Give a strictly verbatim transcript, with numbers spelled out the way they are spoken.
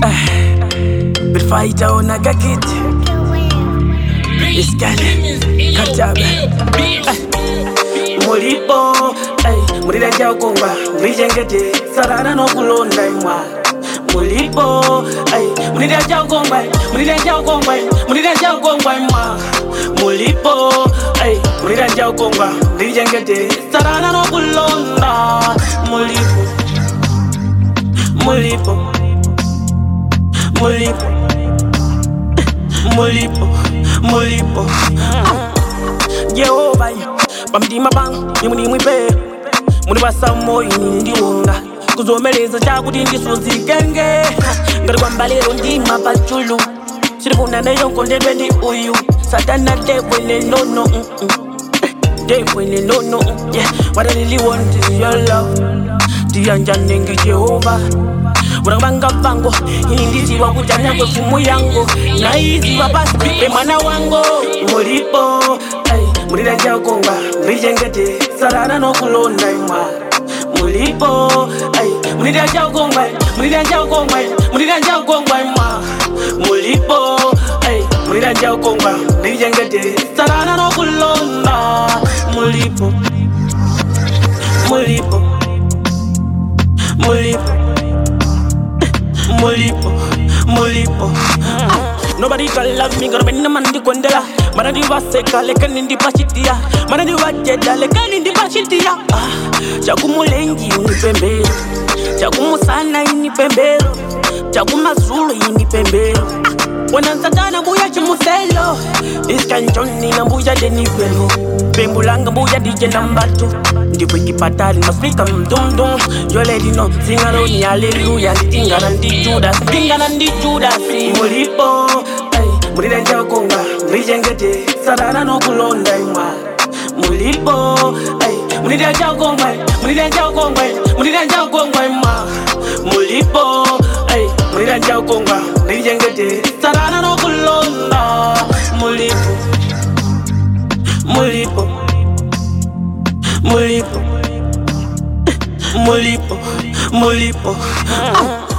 Bifaita ona kakit Iskale Katabe Mulipo Murida njao kongwa Mwijengete Sarana no kulonda imwa Mulipo Murida njao kongwa Murida njao kongwa Murida njao kongwa imwa Mulipo Murida njao kongwa Mwijengete Sarana no kulonda Mulipo Mulipo Mulipo Mulipo Mulipo Jehovah Bamdima bang Yimuni mwipe Muni basa moyi ndiwonga Kuzomeleza chakuti ndisuzigenge Ngari kwa mbalero ndima pachulu Sirifuna neyo kondedwe ndi uyu Satana dewele no no Dewele no no Yeah What I really want is your love Tiyanja nengi Jehovah Urabanga bango Hindi wa kujanya kwe fumu yango Na hizi wa basi Pe mana wango Mulipo Murida njao kongwa Mwijengete Sarana no kulonda imwa Mulipo Murida njao kongwa Murida njao kongwa Murida njao kongwa imwa Mulipo Murida njao kongwa Mwijengete Sarana no kulonda Mulipo Mulipo Mulipo Mulipo, Mulipo Nobody can love me, gonna be no man di kondela Mana di waseka, leka nindi pashitia Mana di wajeda, leka nindi pashitia Chaku mulengi unipembero Chaku musana inipembero Chaku mazulu inipembero Wana satana mbuya chimuselo Iskanchoni na mbuya denipelo Pembulanga mbuya dije nambatu Ndipo ikipatali masprika mdumdum You lady know, sing alone, hallelujah Stingana ndi Judas, stingana ndi Judas Mulipo, Murida njao konga Mwijengete, Sarana no kulonda imwa Mulipo, Murida njao konga Murida njao konga Murida njao konga imwa Mulipo, Murida njao konga Mwijengete, Sarana no kulonda Mulipo Mulipo Mulipo Mulipo Mulipo